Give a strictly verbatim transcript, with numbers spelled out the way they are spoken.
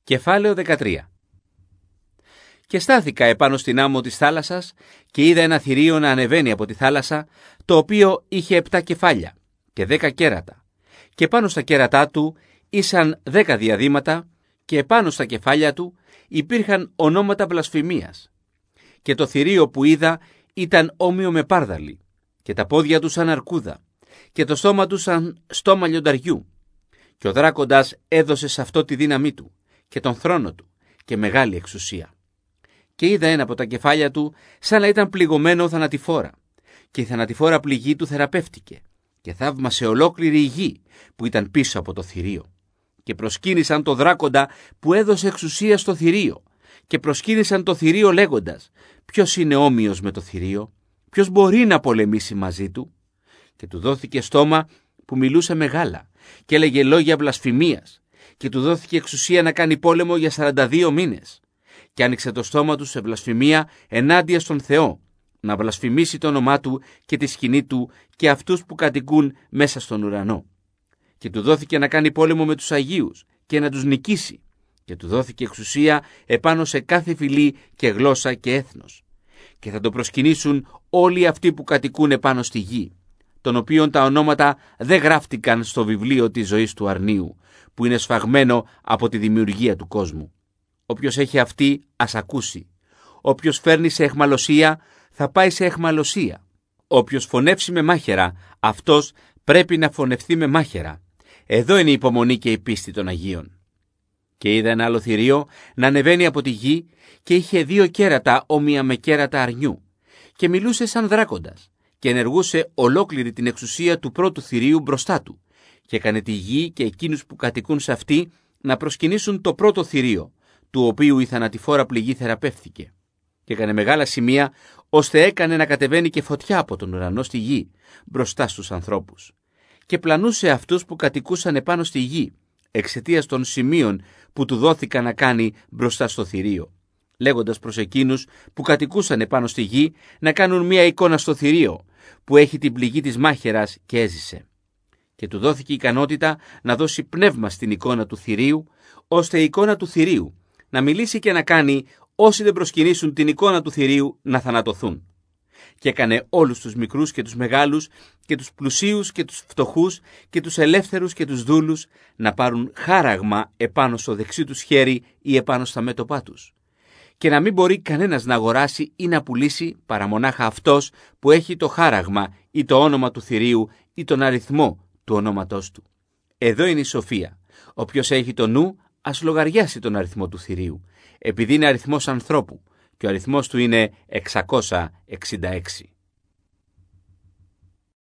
Κεφάλαιο δεκατρία. Και στάθηκα επάνω στην άμμο της θάλασσας και είδα ένα θηρίο να ανεβαίνει από τη θάλασσα, το οποίο είχε επτά κεφάλια και δέκα κέρατα, και πάνω στα κέρατά του ήσαν δέκα διαδήματα, και επάνω στα κεφάλια του υπήρχαν ονόματα βλασφημίας. Και το θηρίο που είδα ήταν όμοιο με πάρδαλη, και τα πόδια του σαν αρκούδα, και το στόμα του σαν στόμα λιονταριού. Και ο δράκοντας έδωσε σε αυτό τη δύναμή του και τον θρόνο του και μεγάλη εξουσία. Και είδα ένα από τα κεφάλια του σαν να ήταν πληγωμένο θανατηφόρα, και η θανατηφόρα πληγή του θεραπεύτηκε, και θαύμασε ολόκληρη η γη που ήταν πίσω από το θηρίο. Και προσκύνησαν το δράκοντα που έδωσε εξουσία στο θηρίο, και προσκύνησαν το θηρίο λέγοντας: ποιος είναι όμοιος με το θηρίο, ποιος μπορεί να πολεμήσει μαζί του? Και του δόθηκε στόμα που μιλούσε μεγάλα και έλεγε λόγια βλασφημίας, και του δόθηκε εξουσία να κάνει πόλεμο για σαράντα δύο μήνες. Και άνοιξε το στόμα του σε βλασφημία ενάντια στον Θεό, να βλασφημίσει το όνομά του και τη σκηνή του και αυτούς που κατοικούν μέσα στον ουρανό. Και του δόθηκε να κάνει πόλεμο με τους Αγίους και να τους νικήσει. Και του δόθηκε εξουσία επάνω σε κάθε φυλή και γλώσσα και έθνος. Και θα το προσκυνήσουν όλοι αυτοί που κατοικούν επάνω στη γη, των οποίων τα ονόματα δεν γράφτηκαν στο βιβλίο της ζωής του αρνίου, που είναι σφαγμένο από τη δημιουργία του κόσμου. Όποιος έχει αυτή, ας ακούσει. Όποιος φέρνει σε αιχμαλωσία, θα πάει σε αιχμαλωσία. Όποιος φωνεύσει με μάχαιρα, αυτός πρέπει να φωνευθεί με μάχαιρα. Εδώ είναι η υπομονή και η πίστη των Αγίων. Και είδα ένα άλλο θηρίο να ανεβαίνει από τη γη, και είχε δύο κέρατα όμοια με κέρατα αρνιού, και μιλούσε σαν δράκοντας, και ενεργούσε ολόκληρη την εξουσία του πρώτου θηρίου μπροστά του, και έκανε τη γη και εκείνους που κατοικούν σε αυτή να προσκυνήσουν το πρώτο θηρίο, του οποίου η θανατηφόρα πληγή θεραπεύθηκε. Και έκανε μεγάλα σημεία, ώστε έκανε να κατεβαίνει και φωτιά από τον ουρανό στη γη, μπροστά στους ανθρώπους. Και πλανούσε αυτούς που κατοικούσαν επάνω στη γη, εξαιτίας των σημείων που του δόθηκαν να κάνει μπροστά στο θηρίο, λέγοντας προς εκείνους που κατοικούσαν επάνω στη γη να κάνουν μία εικόνα στο θηρίο, που έχει την πληγή της μάχαιρας και έζησε. Και του δόθηκε η ικανότητα να δώσει πνεύμα στην εικόνα του θηρίου, ώστε η εικόνα του θηρίου να μιλήσει και να κάνει όσοι δεν προσκυνήσουν την εικόνα του θηρίου να θανατωθούν. Και έκανε όλους τους μικρούς και τους μεγάλους και τους πλουσίους και τους φτωχούς και τους ελεύθερους και τους δούλους να πάρουν χάραγμα επάνω στο δεξί τους χέρι ή επάνω στα μέτωπά τους. Και να μην μπορεί κανένας να αγοράσει ή να πουλήσει παρά μονάχα αυτός που έχει το χάραγμα ή το όνομα του θηρίου ή τον αριθμό του ονόματός του. Εδώ είναι η σοφία. Όποιος έχει το νου, ας λογαριάσει τον αριθμό του θηρίου, επειδή είναι αριθμός ανθρώπου, και ο αριθμός του είναι εξακόσια εξήντα έξι.